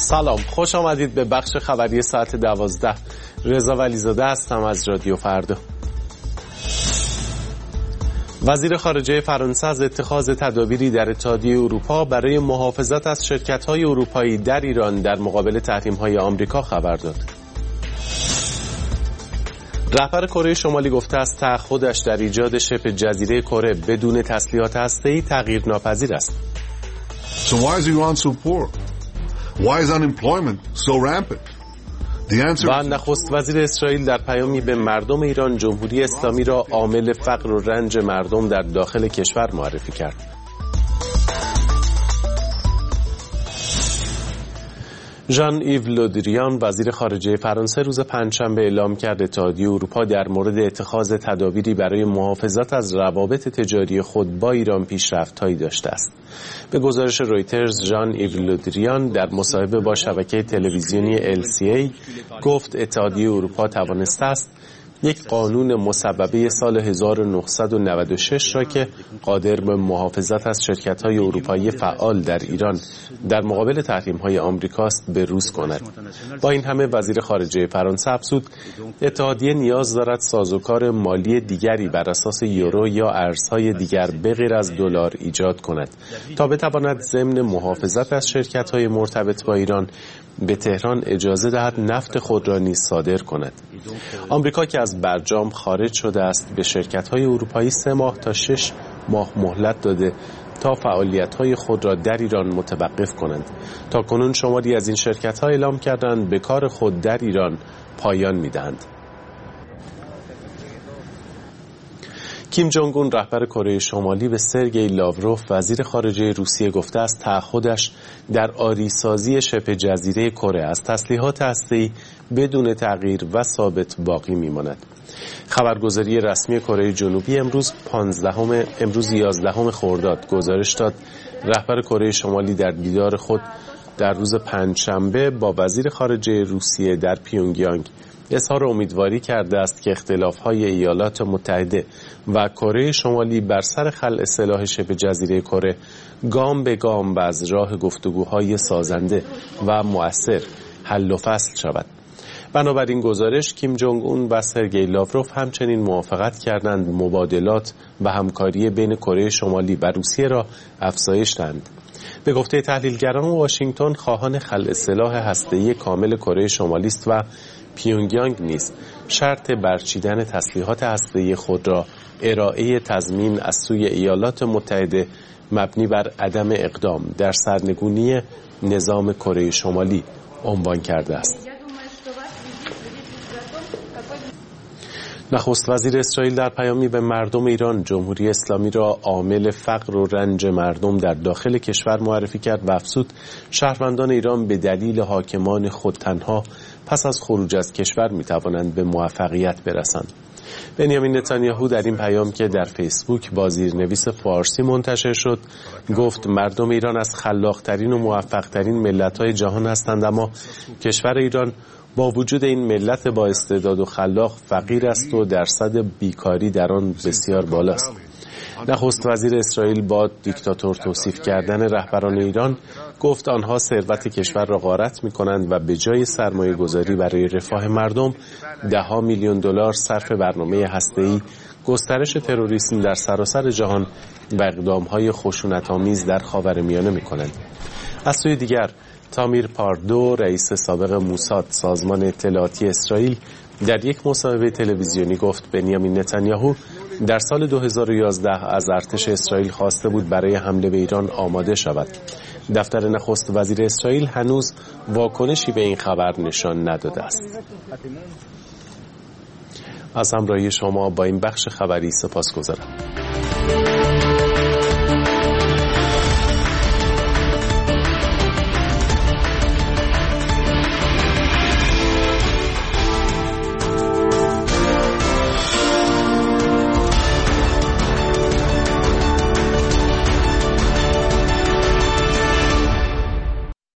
سلام، خوش آمدید به بخش خبری ساعت 12. رضا ولیزاده هستم از رادیو فردا. وزیر خارجه فرانسه از اتخاذ تدابیری در اتحادیه اروپا برای محافظت از شرکت‌های اروپایی در ایران در مقابل تحریم‌های آمریکا خبر داد. رهبر کره شمالی گفته است تعهدش در ایجاد شبه جزیره کره بدون تسلیحات هسته‌ای تغییرناپذیر است. So why is Iran so poor? Why is unemployment so rampant? و نخست وزیر اسرائیل در پیامی به مردم ایران جمهوری اسلامی را عامل فقر و رنج مردم در داخل کشور معرفی کرد. ژان ایو لودریان وزیر خارجه فرانسه روز پنجشنبه اعلام کرد اتحادیه اروپا در مورد اتخاذ تدابیری برای محافظت از روابط تجاری خود با ایران پیشرفت‌هایی داشته است. به گزارش رویترز ژان ایو لودریان در مصاحبه با شبکه تلویزیونی LCA گفت اتحادیه اروپا توانسته است یک قانون مصوبه سال 1996 را که قادر به محافظت از شرکت‌های اروپایی فعال در ایران در مقابل تحریم‌های آمریکاست بروز کند. با این همه وزیر خارجه فرانسه افزود اتحادیه نیاز دارد سازوکار مالی دیگری بر اساس یورو یا ارزهای دیگر بغیر از دلار ایجاد کند تا بتواند ضمن محافظت از شرکت‌های مرتبط با ایران به تهران اجازه دهد نفت خود را نیز صادر کند. آمریکا که از برجام خارج شده است به شرکت‌های اروپایی 3 ماه تا 6 ماه مهلت داده تا فعالیت‌های خود را در ایران متوقف کنند. تاکنون شماری از این شرکت‌ها اعلام کردند به کار خود در ایران پایان می‌دهند. کیم جونگ اون رهبر کره شمالی به سرگئی لاوروف وزیر خارجه روسیه گفته است تعهدش در آریسازی شبه جزیره کره از تسلیحات هسته‌ای بدون تغییر و ثابت باقی میماند. خبرگزاری رسمی کره جنوبی امروز 11 خرداد گزارش داد رهبر کره شمالی در دیدار خود در روز پنجشنبه با وزیر خارجه روسیه در پیونگیانگ اظهار امیدواری کرده است که اختلاف‌های ایالات متحده و کره شمالی بر سر خلع سلاح شبه جزیره کره گام به گام و از راه گفتگوهای سازنده و مؤثر حل و فصل شود. بنابراین گزارش کیم جونگ اون و سرگئی لاوروف همچنین موافقت کردند مبادلات و همکاری بین کره شمالی و روسیه را افزایش دهند. به گفته تحلیلگران واشنگتن خواهان خلع سلاح هسته‌ای کامل کره شمالی است و پیونگیانگ نیز شرط برچیدن تسلیحات هسته‌ای خود را ارائه تضمین از سوی ایالات متحده مبنی بر عدم اقدام در سرنگونی نظام کره شمالی عنوان کرده است. نخست وزیر اسرائیل در پیامی به مردم ایران جمهوری اسلامی را عامل فقر و رنج مردم در داخل کشور معرفی کرد و افزود شهروندان ایران به دلیل حاکمان خود تنها پس از خروج از کشور میتوانند به موفقیت برسند. بنیامین نتانیاهو در این پیام که در فیسبوک با زیرنویس فارسی منتشر شد گفت مردم ایران از خلاق‌ترین و موفق‌ترین ملت‌های جهان هستند، اما کشور ایران با وجود این ملت با استعداد و خلاق فقیر است و درصد بیکاری در آن بسیار بالاست. نخست وزیر اسرائیل با دیکتاتور توصیف کردن رهبران ایران گفت آنها ثروت کشور را غارت می‌کنند و به جای سرمایه گذاری برای رفاه مردم 10 میلیون دلار صرف برنامه هسته‌ای، گسترش تروریسم در سراسر جهان و اقدام‌های خشونت‌آمیز در خاورمیانه می‌کنند. از سوی دیگر تامیر پاردو رئیس سابق موساد سازمان اطلاعاتی اسرائیل در یک مصاحبه تلویزیونی گفت بنیامین نتانیاهو در سال 2011 از ارتش اسرائیل خواسته بود برای حمله به ایران آماده شود. دفتر نخست وزیر اسرائیل هنوز واکنشی به این خبر نشان نداده است. از همراهی شما با این بخش خبری سپاسگزارم.